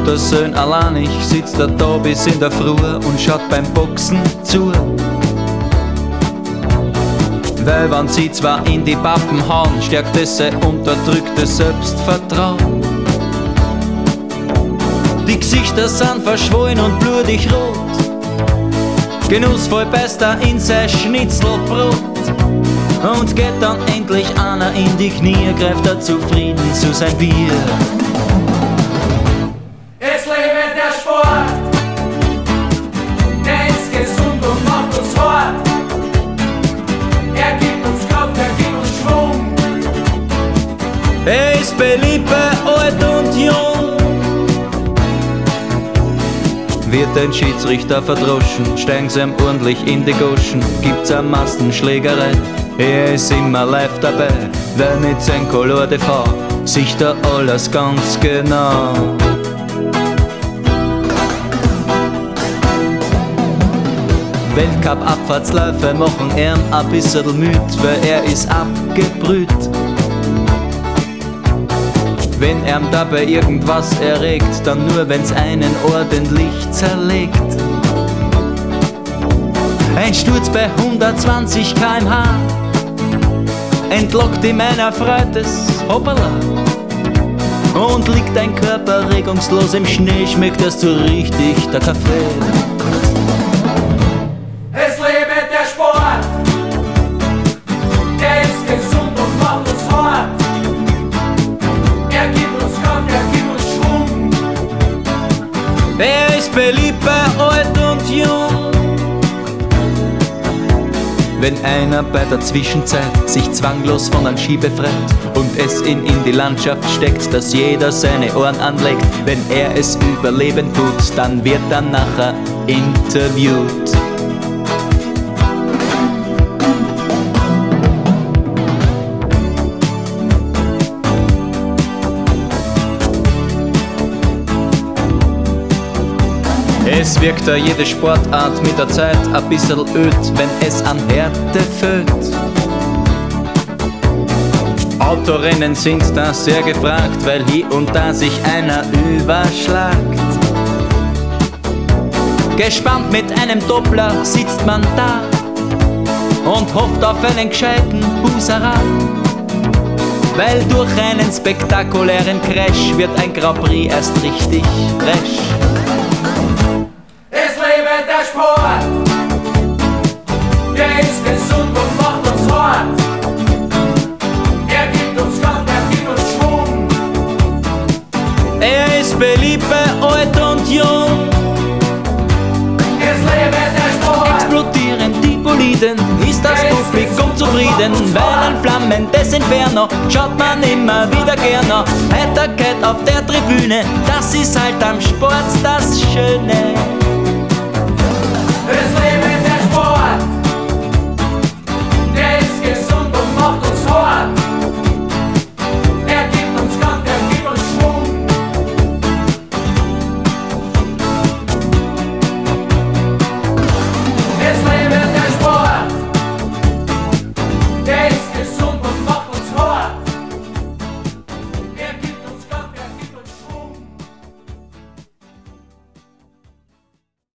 der Sohn alleinig sitzt er da bis in der Früh und schaut beim Boxen zu. Weil wenn sie zwar in die Pappen hauen, stärkt es sein unterdrücktes Selbstvertrauen. Die Gesichter sind verschwollen und blutig rot. Genussvoll beißt er in sein Schnitzelbrot. Und geht dann endlich einer in die Knie, greift er zufrieden zu sein Bier. Es lebe der Sport, der ist gesund und macht uns hart. Er gibt uns Kraft, er gibt uns Schwung. Er ist beliebt bei alt und jung. Wird ein Schiedsrichter verdroschen, steigen sie ihm ordentlich in die Goschen, gibt's eine Massenschlägerei. Er ist immer live dabei, wer mit sein Color TV sieht da alles ganz genau. Weltcup-Abfahrtsläufe machen ihn ein bisschen müd, weil er ist abgebrüht. Wenn er dabei irgendwas erregt, dann nur wenn's einen ordentlich zerlegt. Ein Sturz bei 120 km/h entlockt ihm einer Freutes Hoppala. Und liegt ein Körper regungslos im Schnee, schmeckt erst so richtig der Kaffee. Es lebe der Sport, der ist gesund und macht uns hart. Er gibt uns Kraft, er gibt uns Schwung. Er ist beliebt bei alt und jung. Wenn einer bei der Zwischenzeit sich zwanglos von einem Ski befreit und es ihn in die Landschaft steckt, dass jeder seine Ohren anlegt, wenn er es überleben tut, dann wird er nachher interviewt. Es wirkt da jede Sportart mit der Zeit ein bisschen öd, wenn es an Härte fehlt. Autorennen sind da sehr gefragt, weil hier und da sich einer überschlagt. Gespannt mit einem Doppler sitzt man da und hofft auf einen gescheiten Buserer. Weil durch einen spektakulären Crash wird ein Grand Prix erst richtig fresh. Der Sport, der ist gesund und macht uns hart. Er gibt uns Kraft, er gibt uns Schwung. Er ist beliebt bei alt und jung. Es lebe der Sport. Explodieren die Boliden, ist das Publikum zufrieden, weil ein flammendes Inferno schaut man immer wieder gerne. Heiterkeit auf der Tribüne, das ist halt am Sport das Schöne. Es